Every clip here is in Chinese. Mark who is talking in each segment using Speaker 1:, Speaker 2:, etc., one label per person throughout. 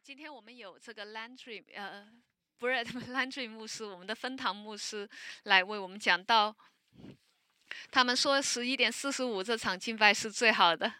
Speaker 1: 今天我们有这个 Brett Landry 牧师，我们的分堂牧师来为我们讲道。他们说11:45这场敬拜是最好的。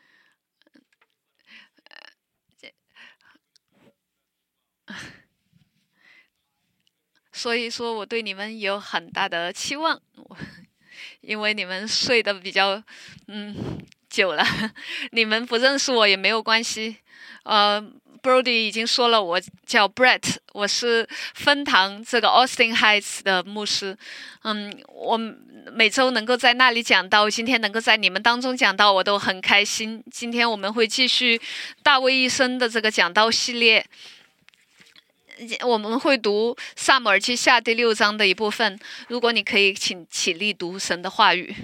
Speaker 1: 所以说我对你们有很大的期望，因为你们睡得比较久了，你们不认识我也没有关系。Brody 已经说了，我叫 Brett， 我是分堂这个 Austin Heights 的牧师。我每周能够在那里讲道，今天能够在你们当中讲道，我都很开心。今天我们会继续大卫一生的这个讲道系列。我们会读撒母耳记下第6章的一部分，如果你可以请起立读神的话语。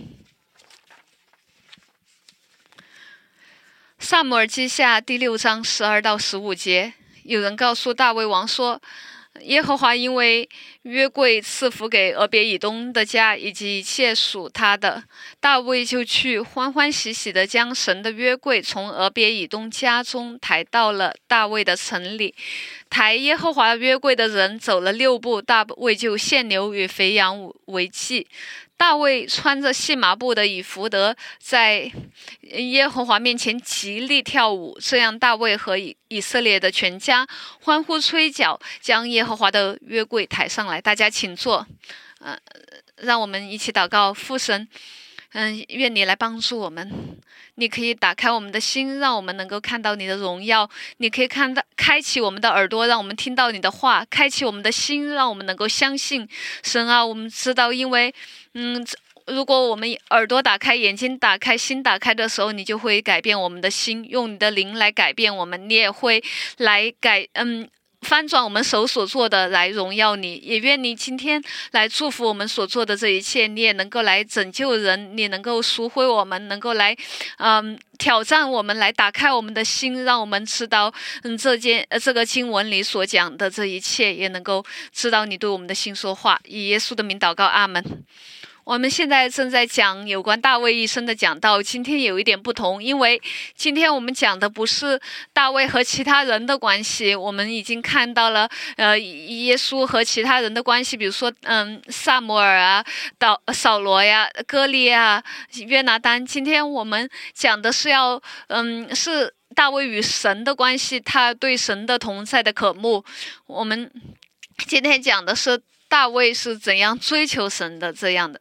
Speaker 1: 撒母耳记下第6章12到15节，有人告诉大卫王说，耶和华因为约柜赐福给俄别以东的家以及一切属他的，大卫就去欢欢喜喜地将神的约柜从俄别以东家中抬到了大卫的城里。抬耶和华约柜的人走了6步，大卫就献牛与肥羊为祭。大卫穿着细麻布的以弗得，在耶和华面前极力跳舞，这样大卫和以色列的全家欢呼吹角，将耶和华的约柜抬上来。大家请坐。让我们一起祷告。父神，愿你来帮助我们。你可以打开我们的心，让我们能够看到你的荣耀。你可以开启我们的耳朵，让我们听到你的话。开启我们的心，让我们能够相信。神啊，我们知道，因为如果我们耳朵打开，眼睛打开，心打开的时候，你就会改变我们的心，用你的灵来改变我们。你也会来翻转我们手所做的来荣耀你。也愿你今天来祝福我们所做的这一切，你也能够来拯救人，你能够赎回我们，能够来挑战我们，来打开我们的心，让我们知道这个经文里所讲的这一切，也能够知道你对我们的心说话。以耶稣的名祷告，阿们。我们现在正在讲有关大卫一生的讲道，今天有一点不同，因为今天我们讲的不是大卫和其他人的关系，我们已经看到了耶稣和其他人的关系，比如说撒母耳啊、扫罗呀、歌利亚、约拿单。今天我们讲的是是大卫与神的关系，他对神的同在的渴慕。我们今天讲的是大卫是怎样追求神的这样的。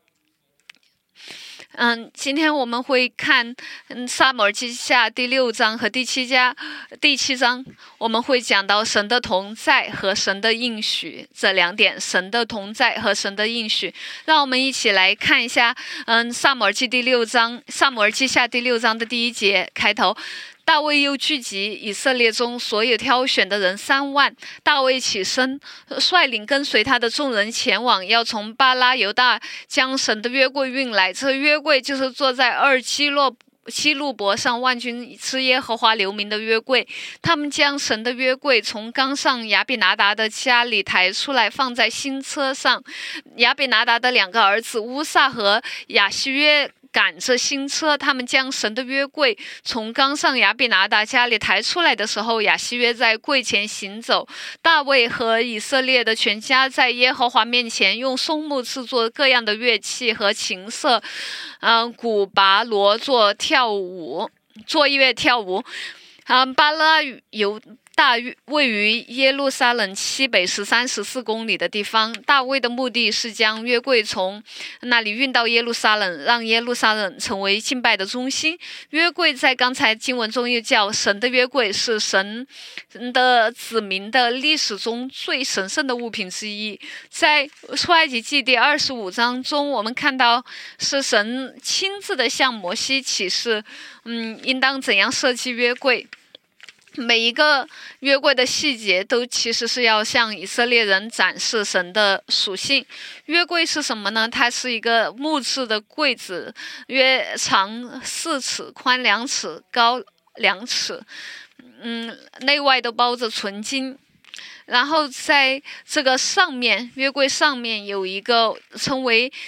Speaker 1: 今天我们会看撒母耳记下第6章和第7章，我们会讲到神的同在和神的应许这2点，神的同在和神的应许。让我们一起来看一下撒母耳记下第6章的第1节开头。大卫又聚集以色列中所有挑选的人3万。大卫起身，率领跟随他的众人前往，要从巴拉犹大将神的约柜运来。这约柜就是坐在基路伯上万军之耶和华留名的约柜。他们将神的约柜从冈上亚比拿达的家里抬出来，放在新车上。亚比拿达的2个儿子乌撒和亚希约赶着新车，他们将神的约柜从冈上亚比拿达家里抬出来的时候，亚希约在柜前行走。大卫和以色列的全家在耶和华面前用松木制作各样的乐器和琴瑟，鼓拔锣做音乐跳舞。巴拉犹大位于耶路撒冷西北13、14公里的地方。大卫的目的是将约柜从那里运到耶路撒冷，让耶路撒冷成为敬拜的中心。约柜在刚才经文中又叫神的约柜，是神的子民的历史中最神圣的物品之一。在出埃及记第25章中，我们看到是神亲自的向摩西启示应当怎样设计约柜。每一个约柜的细节都其实是要向以色列人展示神的属性。约柜是什么呢？它是一个木质的柜子，约长4尺，宽2尺，高2尺，内外都包着纯金。然后在这个上面，约柜上面有一个称为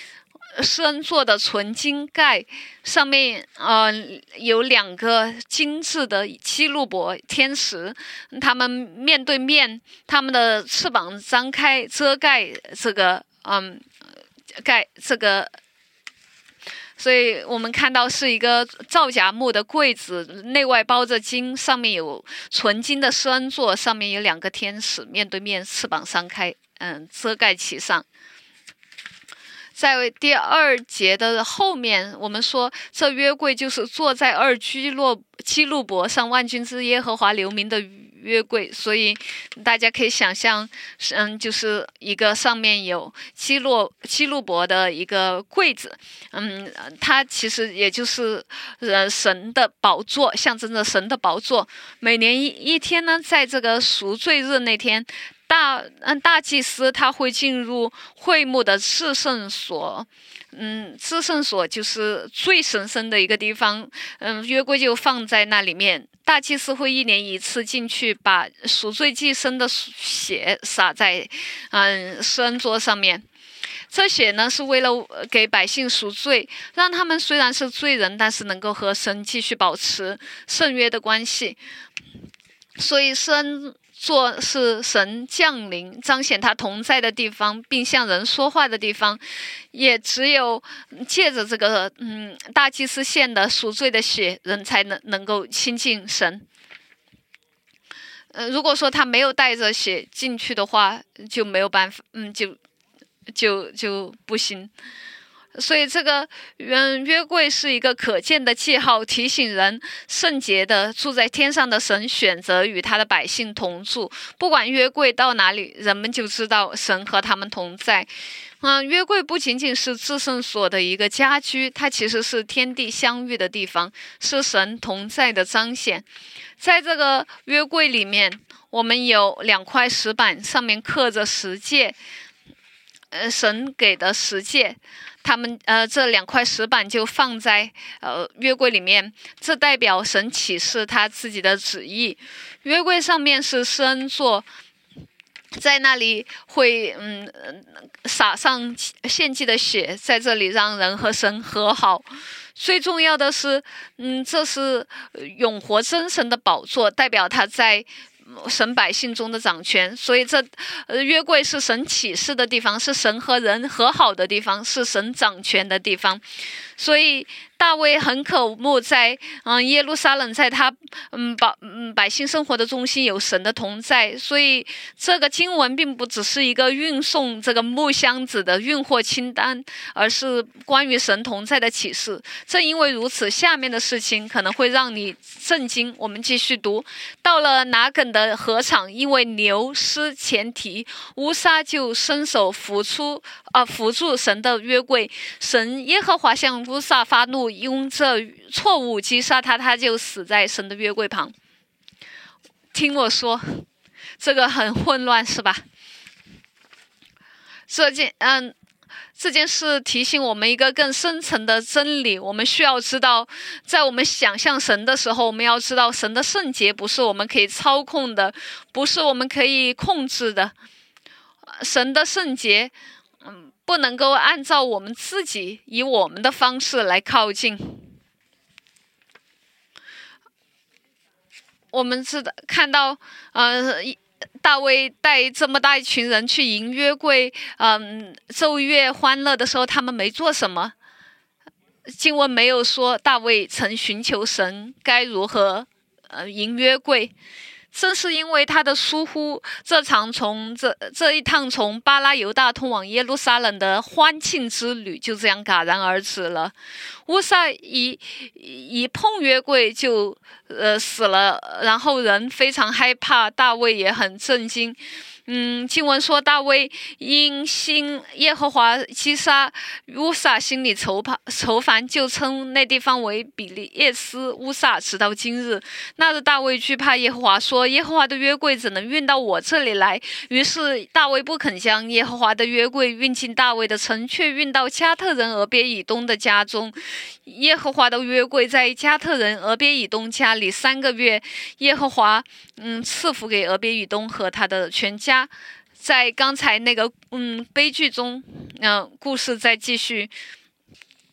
Speaker 1: 施恩座的纯金盖上面有2个精致的基路伯天使，他们面对面，他们的翅膀张开遮盖这个所以我们看到是一个皂荚木的柜子，内外包着金，上面有纯金的施恩座，上面有2个天使面对面，翅膀张开，遮盖其上。在第2节的后面，我们说这约柜就是坐在2基路伯上万军之耶和华留名的约柜，所以大家可以想象，就是一个上面有基路伯的一个柜子，它其实也就是神的宝座，象征着神的宝座。每年一天呢，在这个赎罪日那天，大祭司他会进入会幕的至圣所，至圣所就是最神圣的一个地方，约柜就放在那里面。大祭司会1年1次进去，把赎罪祭牲的血洒在施恩座上面。这血呢是为了给百姓赎罪，让他们虽然是罪人，但是能够和神继续保持圣约的关系。所以施恩座是神降临彰显他同在的地方，并向人说话的地方，也只有借着这个大祭司献的赎罪的血，人才能够亲近神。如果说他没有带着血进去的话，就没有办法，就不行。所以这个约柜是一个可见的记号，提醒人圣洁的住在天上的神选择与他的百姓同住。不管约柜到哪里，人们就知道神和他们同在。约柜不仅仅是至圣所的一个家居，它其实是天地相遇的地方，是神同在的彰显。在这个约柜里面，我们有2块石板，上面刻着十诫，神给的十诫。他们这2块石板就放在约柜里面，这代表神启示他自己的旨意。约柜上面是施恩座，在那里会洒上献祭的血，在这里让人和神和好。最重要的是，这是永活真神的宝座，代表他在神百姓中的掌权。所以这约柜是神启示的地方，是神和人和好的地方，是神掌权的地方。所以大卫很渴慕在耶路撒冷，在他百姓生活的中心有神的同在。所以这个经文并不只是一个运送这个木箱子的运货清单，而是关于神同在的启示。正因为如此，下面的事情可能会让你震惊。我们继续读，到了拿梗的禾场，因为牛失前蹄，乌撒就伸手扶住神的约柜。神耶和华向乌撒发怒，用这错误击杀他，他就死在神的约柜旁。听我说，这个很混乱是吧？这件事提醒我们一个更深层的真理，我们需要知道，在我们想象神的时候，我们要知道神的圣洁不是我们可以操控的，不是我们可以控制的。神的圣洁不能够按照我们自己以我们的方式来靠近。我们看到大卫带这么大一群人去迎约柜，奏乐欢乐的时候，他们没做什么。经文没有说大卫曾寻求神该如何迎约柜。正是因为他的疏忽，这一趟从巴拉犹大通往耶路撒冷的欢庆之旅就这样戛然而止了。乌撒一碰约柜就死了，然后人非常害怕，大卫也很震惊。经文说大卫因心耶和华击杀乌撒，心里愁烦，就称那地方为比利耶斯乌撒，直到今日。那日大卫惧怕耶和华，说耶和华的约柜怎能运到我这里来？于是大卫不肯将耶和华的约柜运进大卫的城，却运到加特人俄别以东的家中。耶和华的约柜在加特人俄别以东家里3个月，耶和华赐福给俄别以东和他的全家。在刚才那个悲剧中，故事再继续。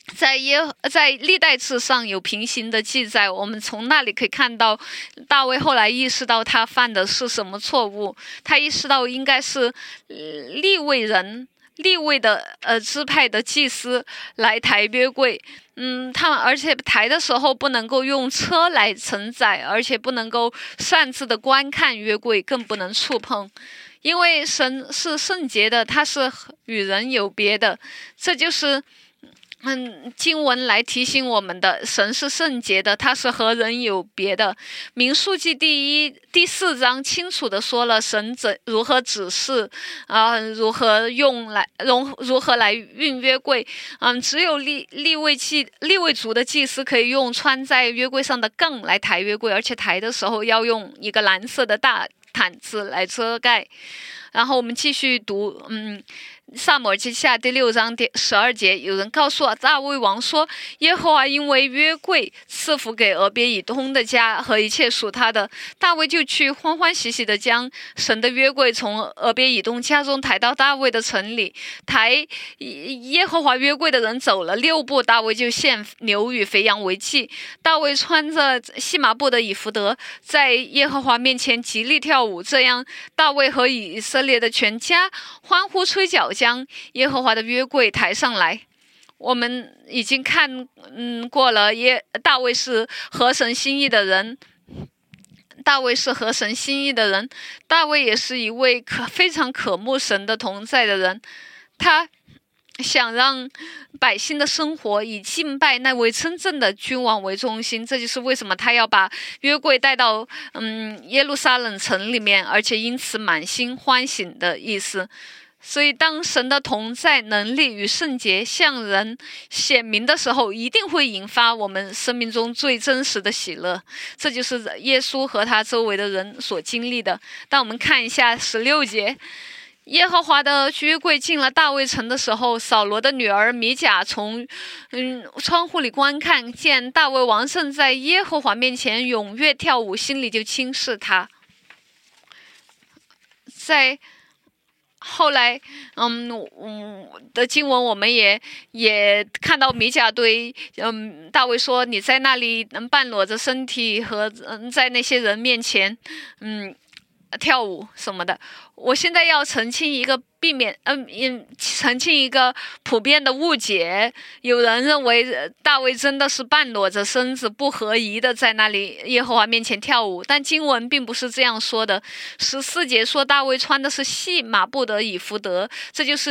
Speaker 1: 在历代志上有平行的记载，我们从那里可以看到，大卫后来意识到他犯的是什么错误，他意识到应该是利未的支派的祭司来抬约柜，他们而且抬的时候不能够用车来承载，而且不能够擅自的观看约柜，更不能触碰。因为神是圣洁的，他是与人有别的，这就是经文来提醒我们的，神是圣洁的，他是和人有别的。民数记第4章清楚的说了神如何指示如何来运约柜，只有利未族的祭司可以用穿在约柜上的杠来抬约柜，而且抬的时候要用一个蓝色的大毯子来遮盖。然后我们继续读撒母耳记下第6章第12节，有人告诉大卫王说，耶和华因为约柜赐福给俄别以东的家和一切属他的，大卫就去欢欢喜喜的将神的约柜从俄别以东家中抬到大卫的城里。抬耶和华约柜的人走了6步，大卫就献牛与肥羊为祭。大卫穿着细麻布的以弗得，在耶和华面前极力跳舞，这样大卫和以色列的全家欢呼吹角，将耶和华的约柜抬上来。我们已经看过了，大卫是合神心意的人，大卫也是一位非常渴慕神的同在的人，他想让百姓的生活以敬拜那位真正的君王为中心，这就是为什么他要把约柜带到耶路撒冷城里面，而且因此满心欢喜的意思。所以当神的同在、能力与圣洁向人显明的时候，一定会引发我们生命中最真实的喜乐，这就是耶稣和他周围的人所经历的。当我们看一下16节，耶和华的约柜进了大卫城的时候，扫罗的女儿米甲从窗户里观看，见大卫王正在耶和华面前踊跃跳舞，心里就轻视他。在后来的经文我们也看到米甲对大卫说，你在那里半裸着身体和在那些人面前跳舞什么的。我现在要澄清一个澄清一个普遍的误解，有人认为大卫真的是半裸着身子不合宜的在那里耶和华面前跳舞，但经文并不是这样说的。14节说大卫穿的是细麻布的以弗得，这就是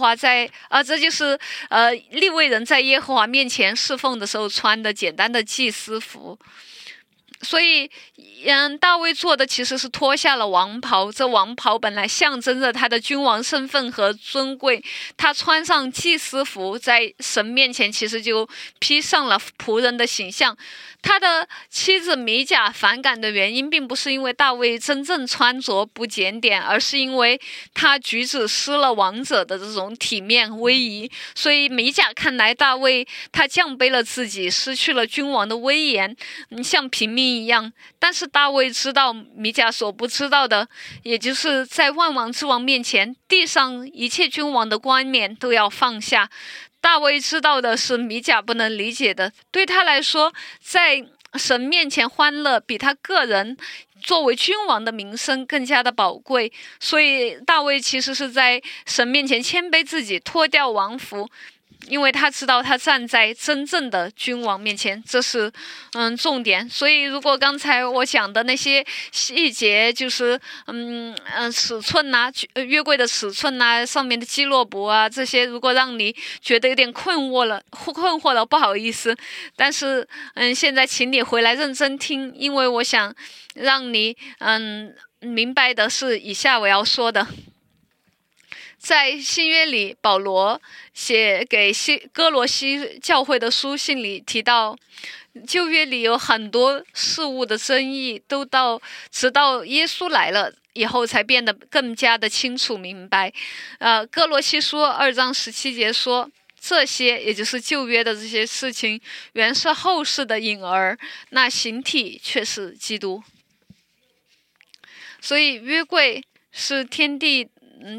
Speaker 1: 利未人在耶和华面前侍奉的时候穿的简单的祭司服。所以大卫做的其实是脱下了王袍，这王袍本来象征着他的君王身份和尊贵，他穿上祭司服，在神面前其实就披上了仆人的形象。他的妻子米甲反感的原因并不是因为大卫真正穿着不检点，而是因为他举止失了王者的这种体面威仪。所以米甲看来大卫他降卑了自己，失去了君王的威严，像平民一样。但是大卫知道米甲所不知道的，也就是在万王之王面前，地上一切君王的冠冕都要放下。大卫知道的是米甲不能理解的，对他来说，在神面前欢乐比他个人作为君王的名声更加的宝贵。所以大卫其实是在神面前谦卑自己，脱掉王服，因为他知道他站在真正的君王面前，这是重点。所以如果刚才我讲的那些细节，就是尺寸啊，约柜的尺寸啊，上面的基洛伯啊，这些如果让你觉得有点困惑了，不好意思。但是现在请你回来认真听，因为我想让你明白的是以下我要说的。在新约里，保罗写给哥罗西教会的书信里提到，旧约里有很多事物的争议，直到耶稣来了以后才变得更加的清楚明白。哥罗西书2章17节说，这些也就是旧约的这些事情，原是后世的影儿，那形体却是基督。所以约柜是天地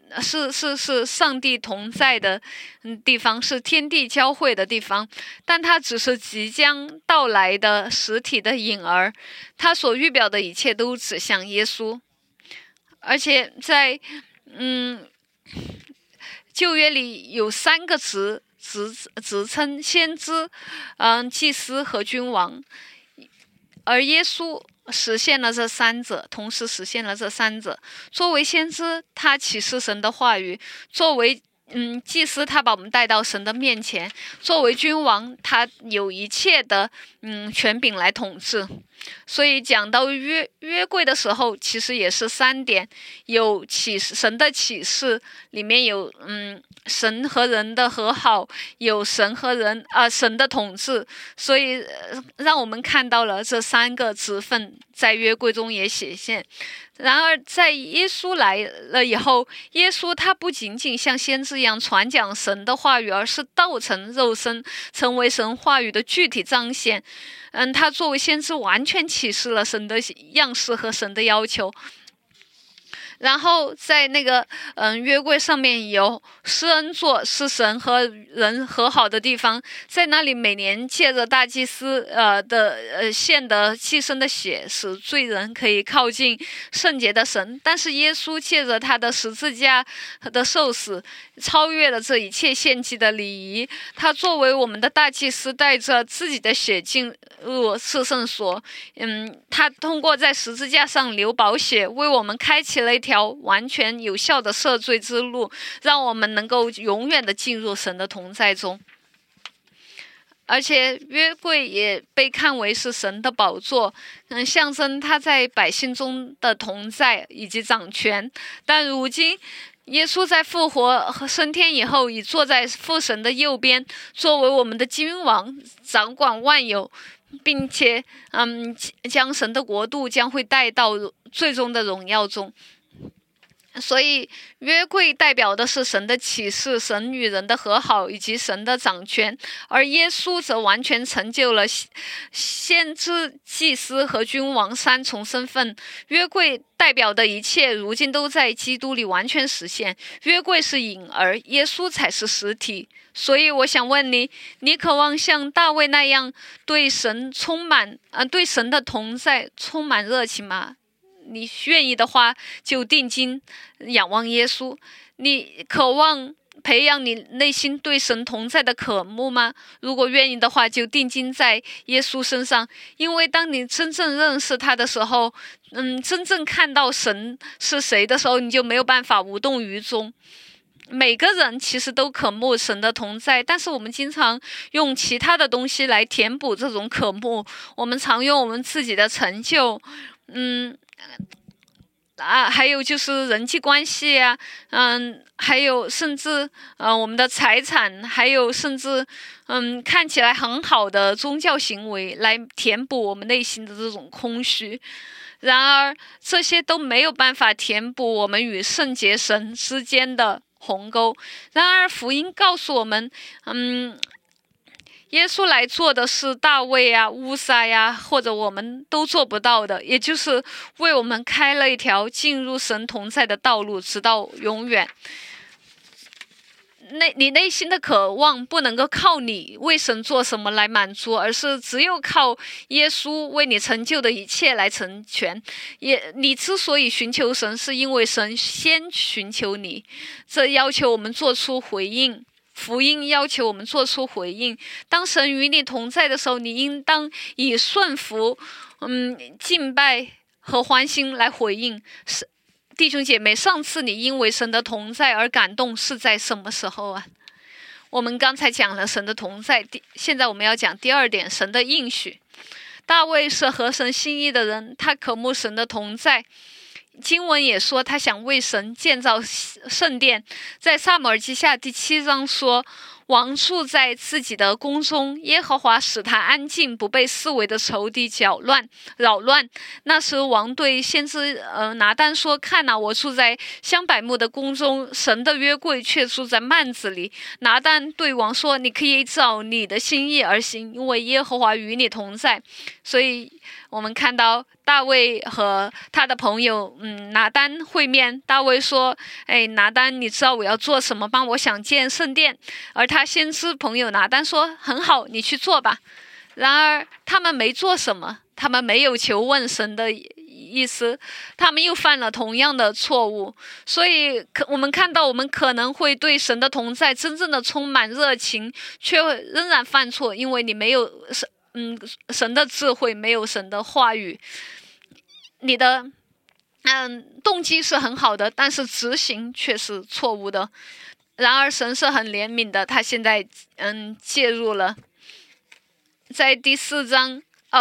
Speaker 1: 是上帝同在的地方，是天地交汇的地方，但它只是即将到来的实体的影儿，它所预表的一切都指向耶稣。而且在旧约里有3个职称：先知、祭司和君王，而耶稣实现了这3者，同时实现了这3者。作为先知，他启示神的话语；作为祭司，他把我们带到神的面前；作为君王，他有一切的权柄来统治。所以讲到约柜的时候，其实也是3点：有神的启示，里面有神和人的和好，有神的统治。所以让我们看到了这3个职分在约柜中也显现。然而在耶稣来了以后，耶稣他不仅仅像先知一样传讲神的话语，而是道成肉身，成为神话语的具体彰显。他作为先知完全启示了神的样式和神的要求。然后在那个约柜上面有施恩座，是神和人和好的地方，在那里每年借着大祭司献的祭牲的血，使罪人可以靠近圣洁的神。但是耶稣借着他的十字架的受死，超越了这一切献祭的礼仪。他作为我们的大祭司，带着自己的血进入至圣所。他通过在十字架上流宝血，为我们开启了一条完全有效的赦罪之路，让我们能够永远的进入神的同在中。而且约柜也被看为是神的宝座，象征他在百姓中的同在以及掌权。但如今耶稣在复活和升天以后，已坐在父神的右边，作为我们的君王，掌管万有，并且将神的国度将会带到最终的荣耀中。所以约柜代表的是神的启示，神与人的和好以及神的掌权，而耶稣则完全成就了先知、祭司和君王3重身份。约柜代表的一切如今都在基督里完全实现。约柜是影儿，耶稣才是实体。所以我想问你，你渴望像大卫那样对神对神的同在充满热情吗？你愿意的话，就定睛仰望耶稣。你渴望培养你内心对神同在的渴慕吗？如果愿意的话，就定睛在耶稣身上。因为当你真正认识他的时候，真正看到神是谁的时候，你就没有办法无动于衷。每个人其实都渴慕神的同在，但是我们经常用其他的东西来填补这种渴慕。我们常用我们自己的成就，还有就是人际关系啊，还有甚至我们的财产，还有甚至看起来很好的宗教行为来填补我们内心的这种空虚。然而这些都没有办法填补我们与圣洁神之间的鸿沟。然而福音告诉我们，耶稣来做的是大卫啊、乌撒呀，或者我们都做不到的，也就是为我们开了一条进入神同在的道路，直到永远。你内心的渴望不能够靠你为神做什么来满足，而是只有靠耶稣为你成就的一切来成全。你之所以寻求神，是因为神先寻求你，这要求我们做出回应。福音要求我们做出回应。当神与你同在的时候，你应当以顺服、敬拜和欢心来回应。弟兄姐妹，上次你因为神的同在而感动是在什么时候啊？我们刚才讲了神的同在，现在我们要讲第2点，神的应许。大卫是合神心意的人，他渴慕神的同在。经文也说他想为神建造圣殿，在撒母耳记下第7章说， 王住在自己的宫中，耶和华使他安静，不被四围的仇敌扰乱。那时王对先知拿单说：看哪，我住在香柏木的宫中，神的约柜却住在幔子里。拿单对王说：你可以照你的心意而行，因为耶和华与你同在。所以我们看到大卫和他的朋友拿单会面。大卫说：拿单，你知道我要做什么吗？我想建圣殿。而他先知朋友拿单说：很好，你去做吧。然而他们没做什么，他们没有求问神的意思，他们又犯了同样的错误。所以我们看到，我们可能会对神的同在真正的充满热情，却仍然犯错，因为你没有神的智慧，没有神的话语。你的动机是很好的，但是执行却是错误的。然而神是很怜悯的，他现在介入了。在第7章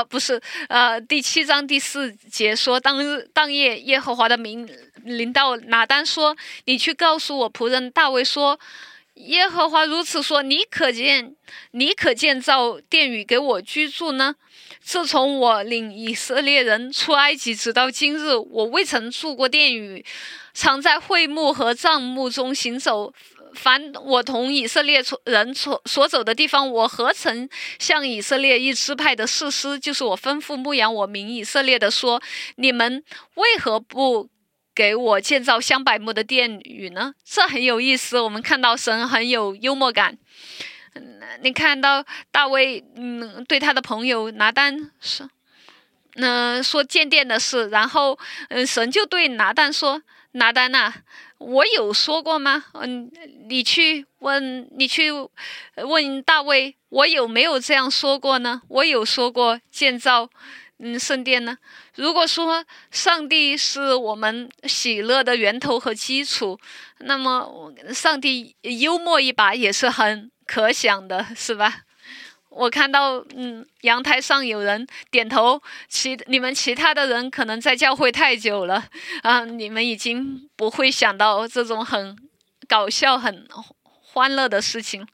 Speaker 1: 第4节说：当夜耶和华的名临到拿单说：你去告诉我仆人大卫说，耶和华如此说，你可建造殿宇给我居住呢？自从我领以色列人出埃及直到今日，我未曾住过殿宇，常在会幕和帐幕中行走。凡我同以色列人所走的地方，我何曾向以色列一支派的士师，就是我吩咐牧养我民以色列的说，你们为何不给我建造香柏木的殿宇呢？这很有意思，我们看到神很有幽默感。你看到大卫对他的朋友拿单说建殿的事，然后神就对拿单说：拿单啊，我有说过吗？你去问大卫，我有没有这样说过呢？我有说过建造圣殿呢？如果说上帝是我们喜乐的源头和基础，那么上帝幽默一把也是很可想的，是吧？我看到阳台上有人点头，你们其他的人可能在教会太久了你们已经不会想到这种很搞笑很欢乐的事情。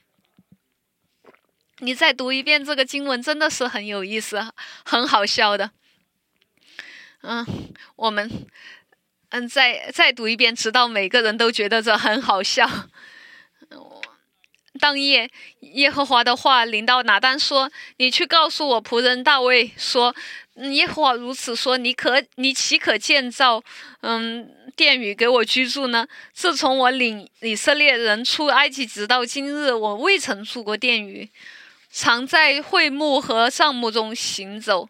Speaker 1: 你再读一遍这个经文，真的是很有意思，很好笑的。我们再读一遍，直到每个人都觉得这很好笑。当夜耶和华的话临到拿单说：你去告诉我仆人大卫说，耶和华如此说，你岂可建造殿宇给我居住呢？自从我领以色列人出埃及直到今日，我未曾住过殿宇，常在会幕和帐幕中行走。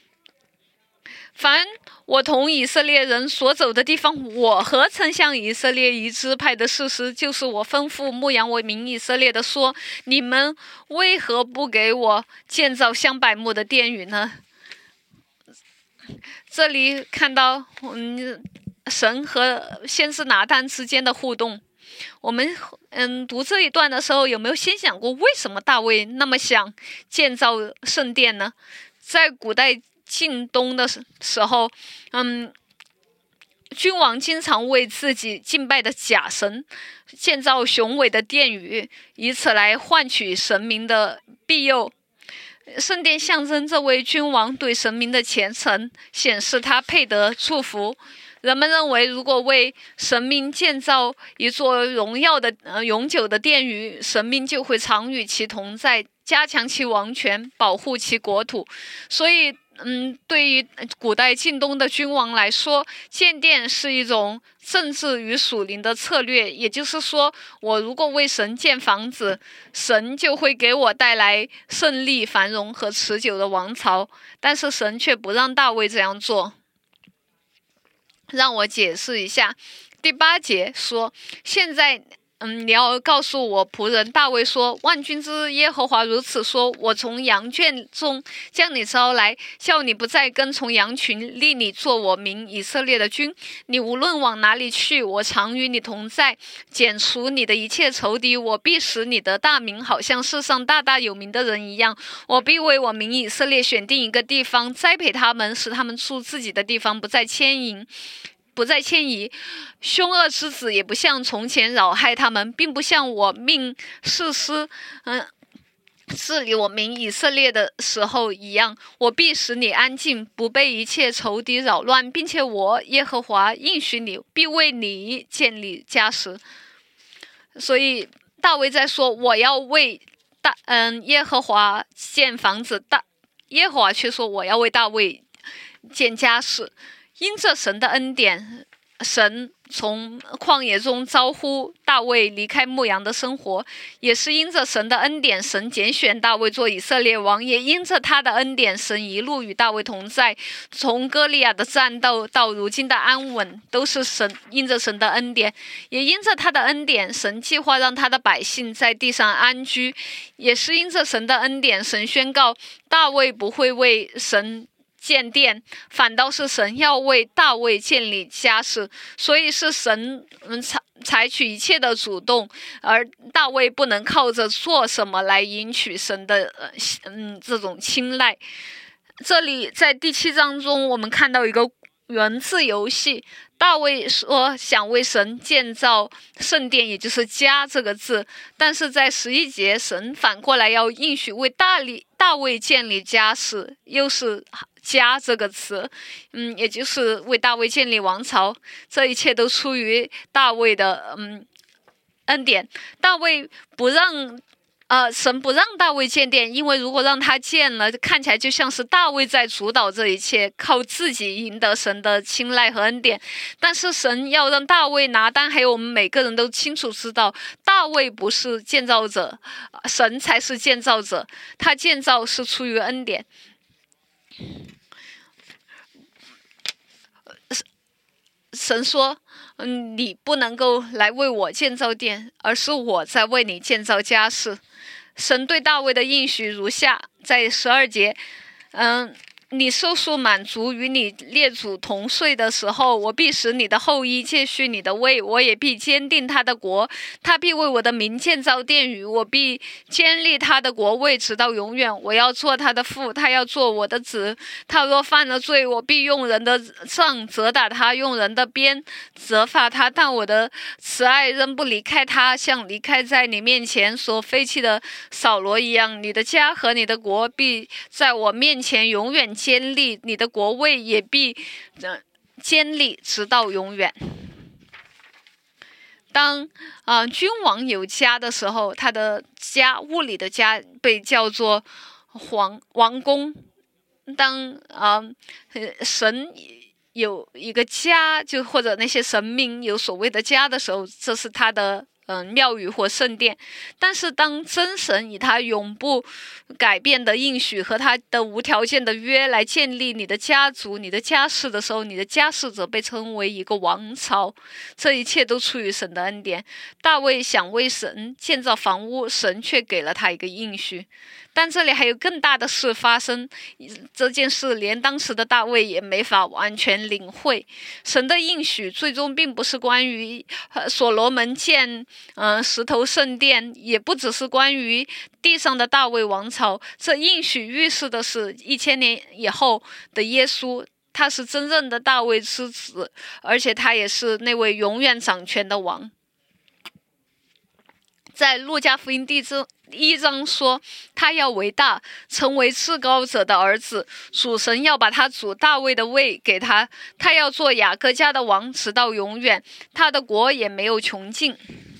Speaker 1: 凡我同以色列人所走的地方，我何曾向以色列一支派的士师，就是我吩咐牧养我民以色列的说，你们为何不给我建造香柏木的殿宇呢？这里看到神和先知拿单之间的互动。我们读这一段的时候，有没有先想过为什么大卫那么想建造圣殿呢？在古代近东的时候，君王经常为自己敬拜的假神建造雄伟的殿宇，以此来换取神明的庇佑。圣殿象征这位君王对神明的虔诚，显示他配得祝福。人们认为，如果为神明建造一座荣耀的永久的殿宇，神明就会常与其同在，加强其王权，保护其国土。所以对于古代近东的君王来说，建殿是一种政治与属灵的策略。也就是说，我如果为神建房子，神就会给我带来胜利、繁荣和持久的王朝。但是神却不让大卫这样做。让我解释一下，第8节说，现在你要告诉我仆人大卫说，万军之耶和华如此说，我从羊圈中将你招来，叫你不再跟从羊群，立你做我民以色列的君。你无论往哪里去，我常与你同在，剪除你的一切仇敌，我必使你的大名好像世上大大有名的人一样。我必为我民以色列选定一个地方，栽培他们，使他们住自己的地方，不再迁移， 不再迁移，凶恶之子也不像从前扰害他们，并不像我命士师治理我民以色列的时候一样。我必使你安静，不被一切仇敌扰乱，并且我耶和华应许你，必为你建立家室。所以大卫在说，我要为耶和华建房子，耶和华却说我要为大卫建家室。因着神的恩典，神从旷野中招呼大卫离开牧羊的生活，也是因着神的恩典，神拣选大卫做以色列王，也因着他的恩典，神一路与大卫同在，从歌利亚的战斗到如今的安稳，都是因着神的恩典，也因着他的恩典，神计划让他的百姓在地上安居，也是因着神的恩典，神宣告大卫不会为神建殿，反倒是神要为大卫建立家室，所以是神采取一切的主动，而大卫不能靠着做什么来赢取神的这种青睐。这里在第7章中，我们看到一个文字游戏，大卫说想为神建造圣殿，也就是家这个字，但是在11节，神反过来要应许为大卫建立家室，又是家这个词，也就是为大卫建立王朝。这一切都出于大卫的恩典。大卫不让神不让大卫建殿，因为如果让他建了，看起来就像是大卫在主导这一切，靠自己赢得神的青睐和恩典。但是神要让大卫拿单，还有我们每个人都清楚知道，大卫不是建造者，神才是建造者，他建造是出于恩典。神说你不能够来为我建造殿，而是我在为你建造家室。神对大卫的应许如下，在12节，你寿数满足，与你列祖同岁的时候，我必使你的后裔接续你的位，我也必坚定他的国，他必为我的名建造殿宇，我必坚立他的国位直到永远。我要做他的父，他要做我的子。他若犯了罪，我必用人的杖责打他，用人的鞭责罚他，但我的慈爱仍不离开他，像离开在你面前所废弃的扫罗一样。你的家和你的国必在我面前永远坚立，你的国位也必坚立直到永远。当君王有家的时候，他的家，物理的家被叫做王宫。当神有一个家，就或者那些神明有所谓的家的时候，这是他的庙宇或圣殿。但是当真神以他永不改变的应许和他的无条件的约来建立你的家族、你的家室的时候，你的家室则被称为一个王朝。这一切都出于神的恩典。大卫想为神建造房屋，神却给了他一个应许。但这里还有更大的事发生，这件事连当时的大卫也没法完全领会。神的应许最终并不是关于所罗门建石头圣殿，也不只是关于地上的大卫王朝。这应许预示的是1000年以后的耶稣，他是真正的大卫之子，而且他也是那位永远掌权的王。在路加福音第1章说，他要为大，成为至高者的儿子，主神要把他主大卫的位给他，他要做雅各家的王直到永远，他的国也没有穷尽。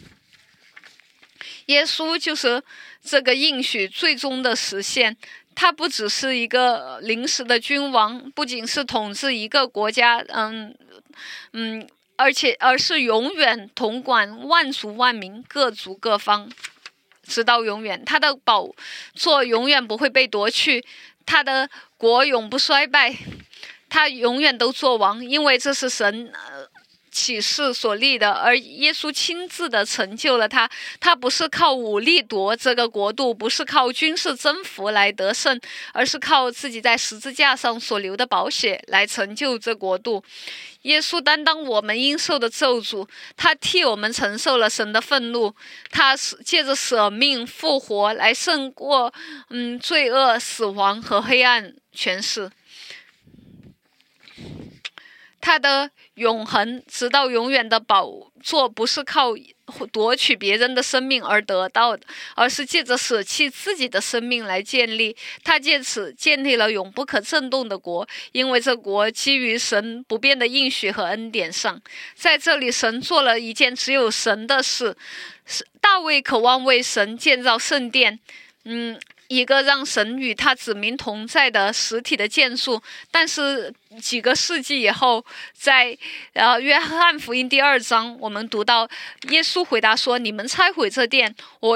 Speaker 1: 耶稣就是这个应许最终的实现。他不只是一个临时的君王，不仅是统治一个国家，而是永远统管万族万民，各族各方，直到永远。他的宝座永远不会被夺去，他的国永不衰败，他永远都做王，因为这是神启示所立的，而耶稣亲自的成就了他。他不是靠武力夺这个国度，不是靠军事征服来得胜，而是靠自己在十字架上所流的宝血来成就这国度。耶稣担当我们应受的咒诅，他替我们承受了神的愤怒，他借着舍命复活来胜过罪恶、死亡和黑暗权势。 他的永恒直到永远的宝座不是靠夺取别人的生命而得到的，而是借着舍弃自己的生命来建立。他借此建立了永不可震动的国，因为这国基于神不变的应许和恩典上。在这里，神做了一件只有神的事。大卫渴望为神建造圣殿，一个让神与他子民同在的实体的建筑。但是几个世纪以后，在约翰福音第2章，我们读到耶稣回答说：你们拆毁这殿，我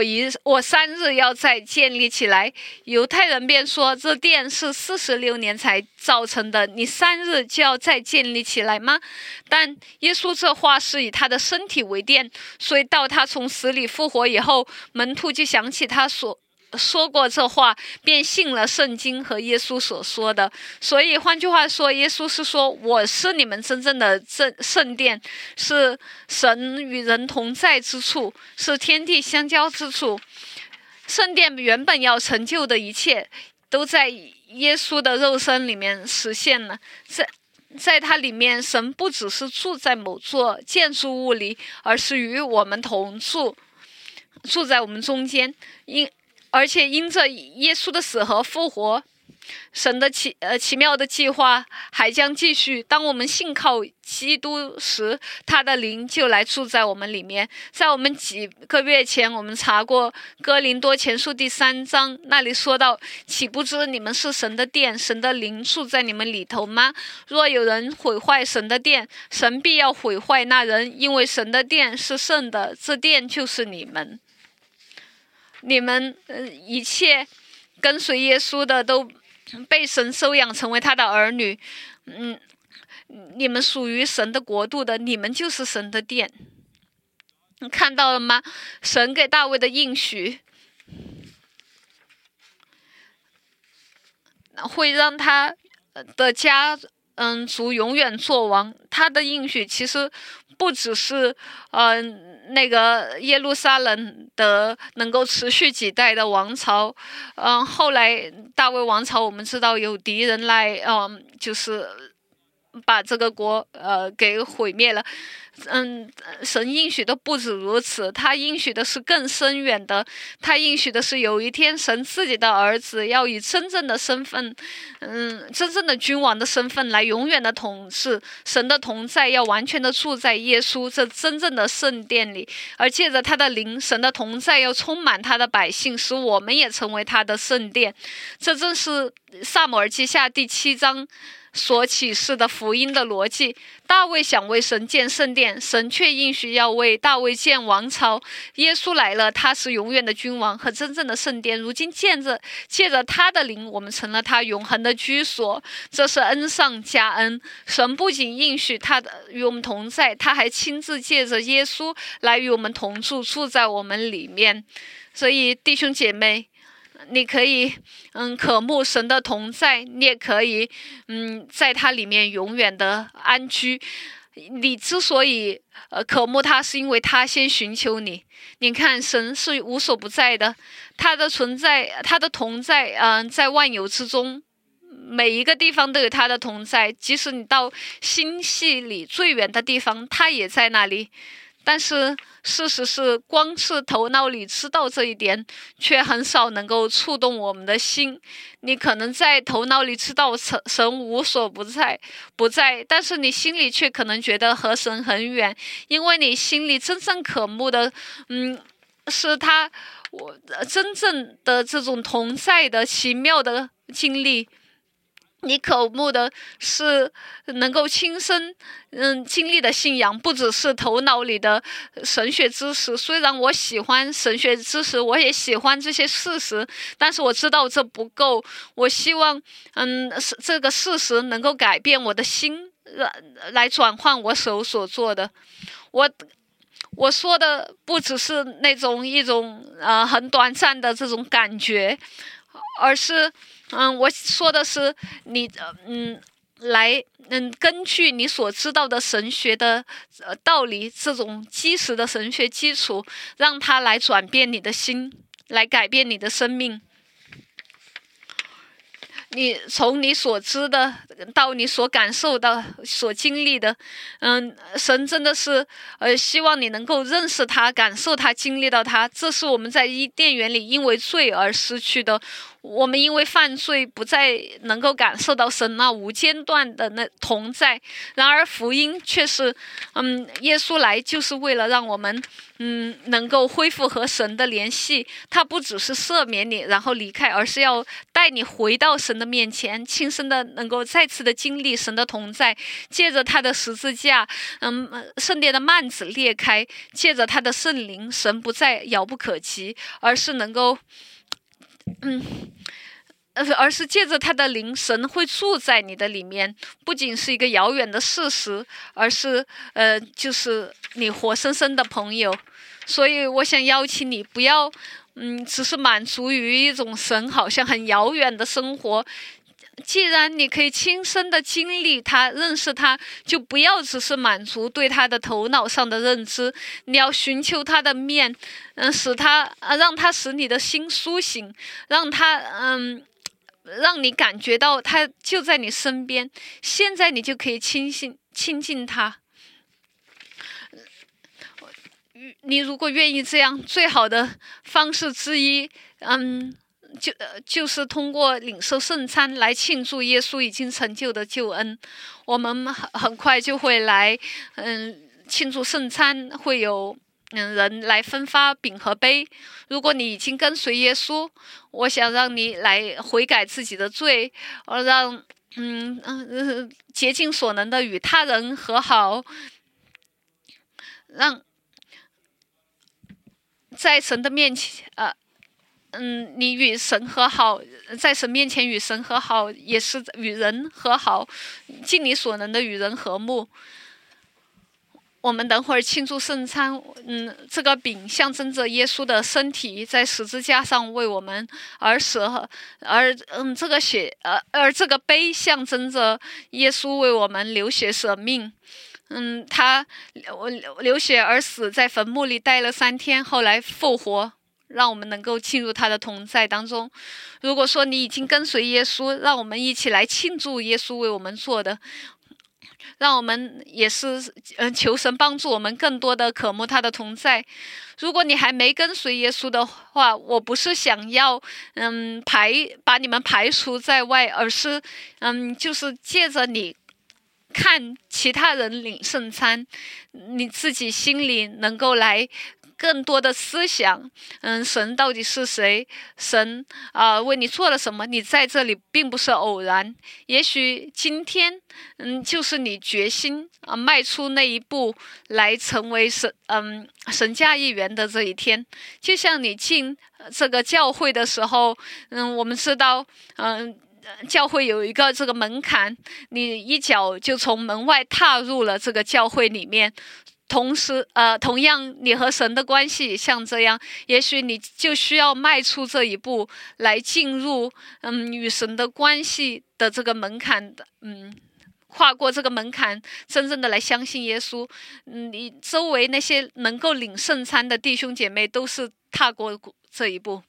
Speaker 1: 3日要再建立起来。犹太人便说：这殿是46年才造成的，你3日就要再建立起来吗？但耶稣这话是以他的身体为殿，所以到他从死里复活以后，门徒就想起他说过这话，便信了圣经和耶稣所说的。所以换句话说，耶稣是说：我是你们真正的圣殿，是神与人同在之处，是天地相交之处。圣殿原本要成就的一切，都在耶稣的肉身里面实现了。在它里面，神不只是住在某座建筑物里，而是与我们同住在我们中间。而且因着耶稣的死和复活，神的奇妙的计划还将继续。当我们信靠基督时，他的灵就来住在我们里面。在我们几个月前，我们查过哥林多前书第3章，那里说到：岂不知你们是神的殿，神的灵住在你们里头吗？若有人毁坏神的殿，神必要毁坏那人，因为神的殿是圣的，这殿就是你们。你们一切跟随耶稣的都被神收养成为他的儿女。你们属于神的国度的，你们就是神的殿。你看到了吗？神给大卫的应许会让他的家族永远做王。他的应许其实不只是那个耶路撒冷的能够持续几代的王朝。后来大卫王朝我们知道有敌人来就是把这个国给毁灭了。神应许的不止如此，他应许的是更深远的。他应许的是有一天神自己的儿子要以真正的身份，真正的君王的身份来永远的统治。神的同在要完全的住在耶稣这真正的圣殿里，而借着他的灵，神的同在要充满他的百姓，使我们也成为他的圣殿。这正是撒母耳记下第7章所启示的福音的逻辑。大卫想为神建圣殿，神却应许要为大卫建王朝。耶稣来了，他是永远的君王和真正的圣殿。如今借着他的灵，我们成了他永恒的居所。这是恩上加恩。神不仅应许他与我们同在，他还亲自借着耶稣来与我们同住，住在我们里面。所以弟兄姐妹，你可以渴慕神的同在，你也可以在他里面永远的安居。你之所以渴慕他，是因为他先寻求你。你看，神是无所不在的，他的存在，他的同在在万有之中，每一个地方都有他的同在。即使你到星系里最远的地方，他也在那里。但是事实是，光是头脑里知道这一点，却很少能够触动我们的心。你可能在头脑里知道神无所不在，但是你心里却可能觉得和神很远，因为你心里真正渴慕的，是他真正的这种同在的奇妙的经历。你渴慕的是能够亲身经历的信仰，不只是头脑里的神学知识。虽然我喜欢神学知识，我也喜欢这些事实，但是我知道这不够。我希望这个事实能够改变我的心，来转换我手所做的。我说的不只是一种很短暂的这种感觉，而是我说的是你来根据你所知道的神学的道理，这种基石的神学基础，让它来转变你的心，来改变你的生命。 你从你所知的到你所感受到、所经历的，神真的是希望你能够认识他、感受他、经历到他。这是我们在伊甸园里因为罪而失去的。我们因为犯罪不再能够感受到神那无间断的那同在，然而福音却是，耶稣来就是为了让我们，能够恢复和神的联系。他不只是赦免你然后离开，而是要带你回到神的面前，亲身的能够再次的经历神的同在。借着他的十字架，圣殿的幔子裂开，借着他的圣灵，神不再遥不可及，而是能够。而是借着他的灵，神会住在你的里面，不仅是一个遥远的事实，而是就是你活生生的朋友。所以我想邀请你，不要只是满足于一种神好像很遥远的生活。既然你可以亲身的经历他、认识他，就不要只是满足对他的头脑上的认知，你要寻求他的面，让他使你的心苏醒，让他让你感觉到他就在你身边。现在你就可以亲近他。你如果愿意这样，最好的方式之一，就是通过领受圣餐来庆祝耶稣已经成就的救恩。我们很快就会来，庆祝圣餐，会有人来分发饼和杯。如果你已经跟随耶稣，我想让你来悔改自己的罪，让竭尽所能的与他人和好，让在神的面前，你与神和好，在神面前与神和好，也是与人和好，尽你所能的与人和睦。我们等会儿庆祝圣餐，这个饼象征着耶稣的身体在十字架上为我们而死，而这个杯象征着耶稣为我们流血舍命。他流血而死，在坟墓里待了3天，后来复活，让我们能够进入他的同在当中。如果说你已经跟随耶稣，让我们一起来庆祝耶稣为我们做的，让我们也是求神帮助我们更多的渴慕他的同在。如果你还没跟随耶稣的话，我不是想要把你们排除在外，而是就是借着你看其他人领圣餐，你自己心里能够来更多的思想，神到底是谁？神为你做了什么？你在这里并不是偶然，也许今天，就是你决心迈出那一步，来成为神家一员的这一天。就像你进这个教会的时候，我们知道，教会有一个这个门槛，你一脚就从门外踏入了这个教会里面。同样你和神的关系也像这样，也许你就需要迈出这一步来进入与神的关系的这个门槛的，跨过这个门槛，真正的来相信耶稣。你周围那些能够领圣餐的弟兄姐妹都是踏过这一步。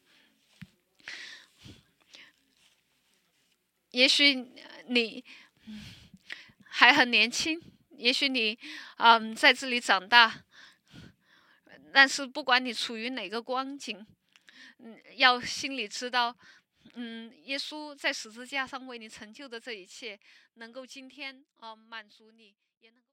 Speaker 1: 也许你还很年轻，也许你在这里长大，但是不管你处于哪个光景，要心里知道，耶稣在十字架上为你成就的这一切，能够今天满足你，也能够。